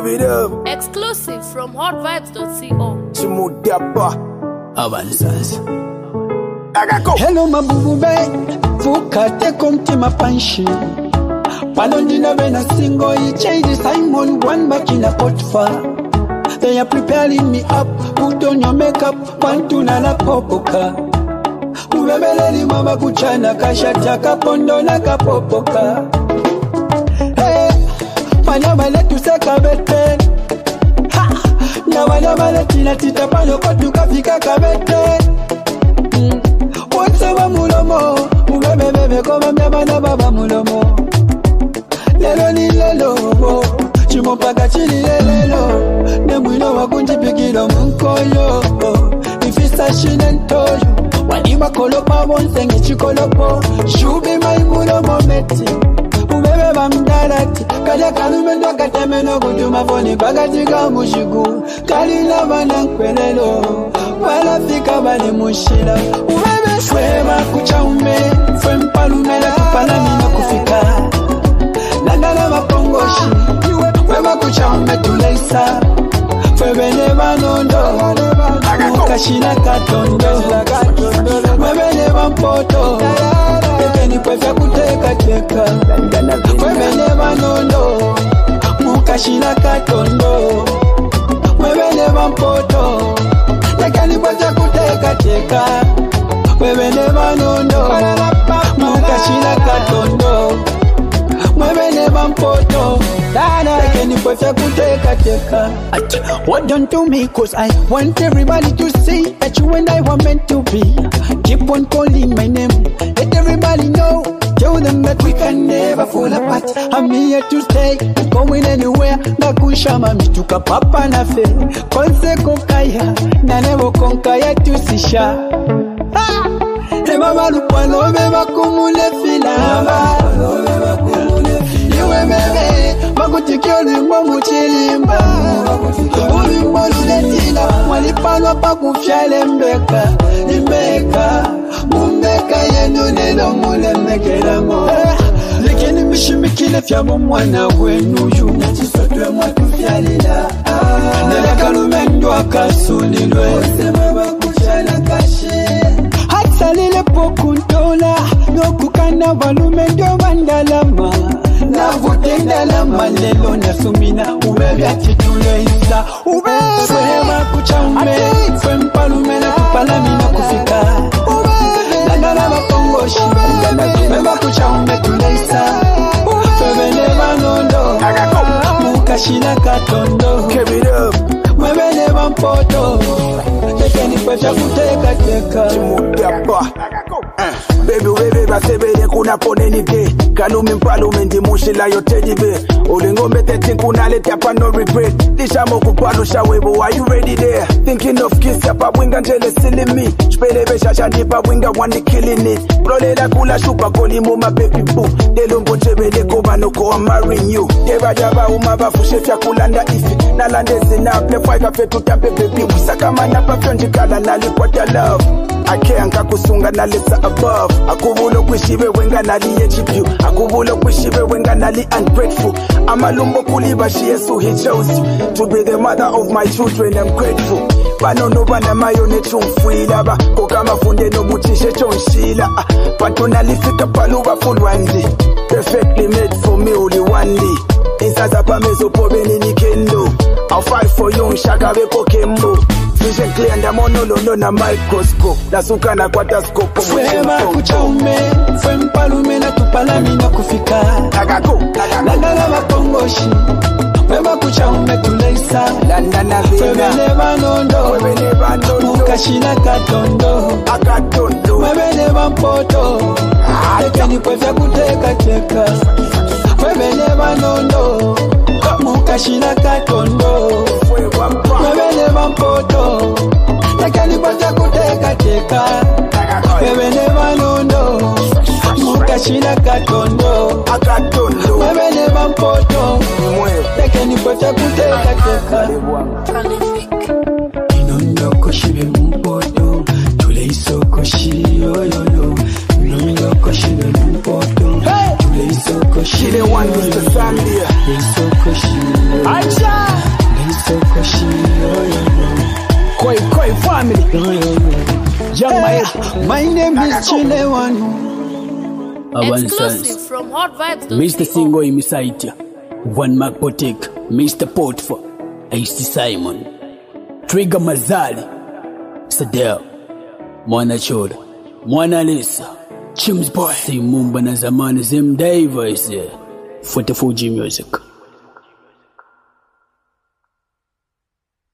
it up. Exclusive from hotvibes.co. Chimudapa. Avanzas. Hello mabubube, fukate kumtima panshi. Palondina vena single, change Simon one back in a potfa. They are preparing me up, put on your makeup, pantuna na popoka. Ubebeleli mama kuchana, kashata kapondo na kapopoka. Hey, manamale tuseka bete. Ha, na manamale tina tita pano kotu kafika kabete. Wansaba mulomo, ubebebebe koma mnyamana baba mulomo. Lelo ni lelo, chimopaka chili lelo. Nemwino wakunjipikilo munkoyo. Ifisa shinentoyo, walima kolopa wonsenge chikolopo. Shubi mai mulomo meti, ubebe bamdarati. Kaja kalumendo katemeno kujuma foni bagatika mushigu. Kalila banankwelelo, wala fika bali mushila. Ubebe swema kuchaume, fwe mpalume la kupalami na kufika. Nandala mapongoshi, wema kuchaume tuleisa. Fwe bene banondo, mukashina katondo. Mwebene bampoto, tekeni kwefya kuteka teka. Fwe bene banondo, mukashina katondo. Mwebene bampoto, tekeni kwefya kuteka teka. Mwebene banondo, mukashina katondo. Mwebene bampoto, tekeni kwefya kuteka teka. What don't do me, cause I want everybody to see that you and I were meant to be. Keep on calling my name, let everybody know. Tell them that we can never fall apart. I'm here to stay, going anywhere. Nakushama mituka papa na fe. Konse kokaya, na nevo konkaya tusisha. Ema lupano beba kumule filama. Iwe mebe, makutikio limbo muchilimba. Ulimbo luletila, walipano pa kufyale mbeka. Imbeka, mumbeka yenu nelo mule mbekela mo. Lekeni mishimikile fyamo mwana wenu yu. Nachisotwe mwatu fyalila. Neleka lumendo akasulilwe. Osema bakufyala kashe. Hatsalile pokuntola, nokukana walumendo vandalama. Na vutendalama lelo nasumina, ubebe atitule isa. Ubebe swema kuchaume, fwe mpalume na kupalami na kufika. Nandala mapongoshi, ubebe kuchaume tule isa. Fwe bene banondo, mukashina katondo. Mwebene bampoto, tekeni kwefya kuteka teka. Chimudapa. Baby wewe basebele kuna poneni de. Kalumi mpalume ndi mushila yotedi be. Ulingombe teti kuna lete hapa no regret. Disha moku palusha webo, are you ready there? Thinking of kiss hapa winga njele silly me. Shpele besha shadipa winga wani killing it. Prolela kula shupa koli muma baby boo. Delumbo chebele koba noko I'm marrying you. Deba jaba umaba fushefya kulanda ifi. Nalande zinaple fwaika fetu tampe baby. Usaka manapa fyonjikala nalikwata love. Akeanga kusunga na lesa above. Akubulo kwishibe wenga nali HQ. Akubulo kwishibe wenga nali ungrateful. Amalumbo kuliba she so he chose you to be the mother of my children. I'm grateful. Banono bana mayone chumfuila ba. Kokama funde no muchishe chonshila. Pantona lifika paluba fulwandi. Perfectly made for me only one day. Insaza pa mezo pobe nini kendo. I'll fight for you nshaka bepo kembo. Vision clear and I'm on no na microscope. Nasuka na kwata scope. Swema kuchaume, fwe mpalume na tupalami na kufika. Nandala mapongoshi, wema kuchaume tuleisa. Fwe bene banondo, mukashina katondo. Mwebene bampoto, tekeni kwefya kuteka teka. Fwe bene banondo, mukashina katondo. Mwebene bampoto, tekeni kwefya kuteka teka. Fwe bene banondo, mukashina katondo. Mwebene bampoto, tekeni kwefya kuteka teka. Inondo koshibe mpoto, tule isoko shi yoyoyo. Inondo koshibe mpoto, tule isoko shi. She the one who's the Zambia. They so cushy. They so cushy. Koi family. Young My name is Chilewanu. Exclusive from hotvibes.co. Mr. Singo Imisaitia, One Mark Potek, Mr. Potfa, AC Simon, Trigger Mazali, Sadel, Mwana Choda, Mwana Lisa, Chims Boy, Simumba na zamani Zim Davis, 44G Music.